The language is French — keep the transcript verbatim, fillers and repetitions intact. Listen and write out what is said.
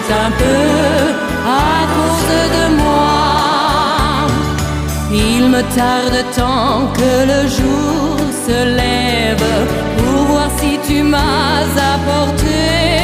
un peu à cause de moi. Il me tarde tant que le jour se lève pour voir si tu m'as apporté